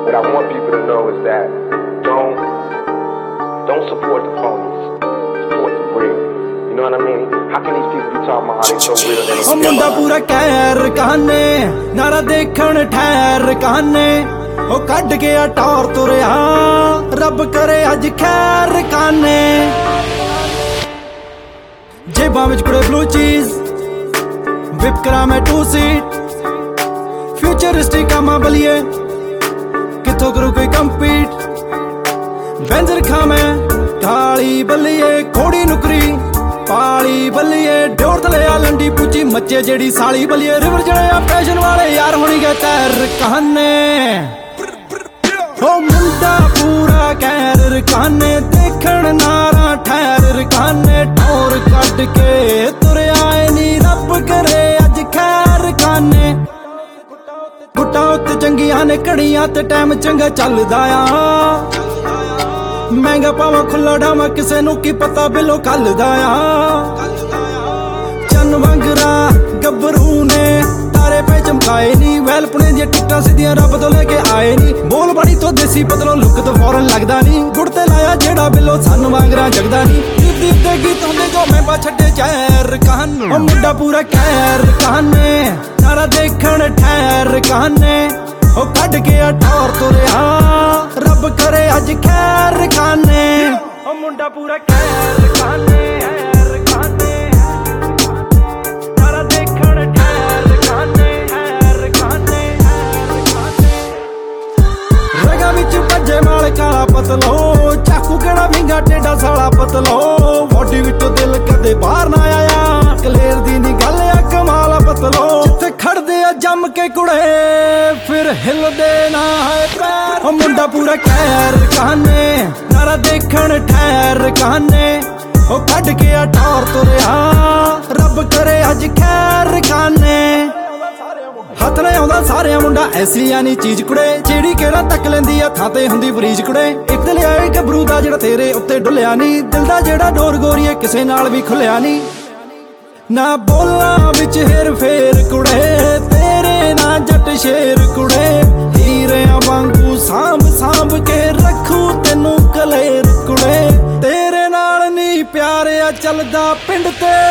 that I want people to know is that don't support the phonies, support the real. You know what I mean? How can these people be talking about how they so real and they don't मुंडा पूरा कैर कहने नारा देखण ठहर कहने ओ कड गया टौर तुरया रब करे अज खैर कहने जेबां विच कुड़े ब्लू चीज विप करा मैं 2 सीट फ्यूचरिस्टिक कामा बलिए किथों करूं कोई कंपीट बेंजर खा मैं काली बलिए घोड़ी नुकरी पाली बलिए डोर तले आ लंडी पूची मच्चे जेड़ी साली बलिए रिवर जड़े पैशन वाले यार होनी गए तैर कहने हो मुंडा पूरा कैर कहने देखण नारा ठहर कहने ठोर कट के तुर आए नी रब करे अज खैर कहने गुट्टा उत्ते चंगियां ने घड़ियां ते टाइम चंगा चलदा आ महंगा पावा खुला डावा किसे नू की पता बिलो कलदा आ चन वांगरा गब्बरू ने तारे पे चमकाए नी वैलपुने दी टिकटां सीधियां रब तो लेके आए नी बोल बड़ी तो देसी बदलो लुक तो फौरन लगदा नी गुड़ ते लाया जेड़ा बिलो सन वांगरा जगदा नी दीप दे गीत हुंदे जो मैं बा छड्डे चैर कहन ओ मुंडा पूरा कैर कहने नारा देखण ठहर कहने ओ कड गया ठौर तुरया रब करे अज खैर खाने ओ मुंडा पूरा कैर खाने नारा देखण ठहर खाने रगा विच भज्जे माल काला पतलो चाकू केड़ा विंगा टेढ़ा साला पतलो बॉडी विचों दिल कदे बाहर ना आया कलेर दी नी गल आ कमाल पतलो जिथे खड़दे आ जम के कुड़े फिर हिलदे ना है पैर ओ मुंडा पूरा कैर कहने नारा देखण ठहर कहने ओ कड गया टौर तुरया रब करे अज खैर खाने हथ ने आउंदा सारे मुंडा ऐसी यानी चीज कुड़े जेड़ी केड़ा तक लेंदी आ थां ते हुंदी बरीज कुड़े एक दिल आए गबरू दा जेड़ा तेरे उत्ते डुलिया नी दिल दा जेड़ा डोर गोरीए किसे नाल भी खुलिया नी ना बोला विच हेर फेर कुड़े तेरे ना जट शेर कुड़े हीरियां वांगू सांभ सांभ के रखू तेनू कलेर कुड़े तेरे नाल नी प्यारिया चलदा पिंड ते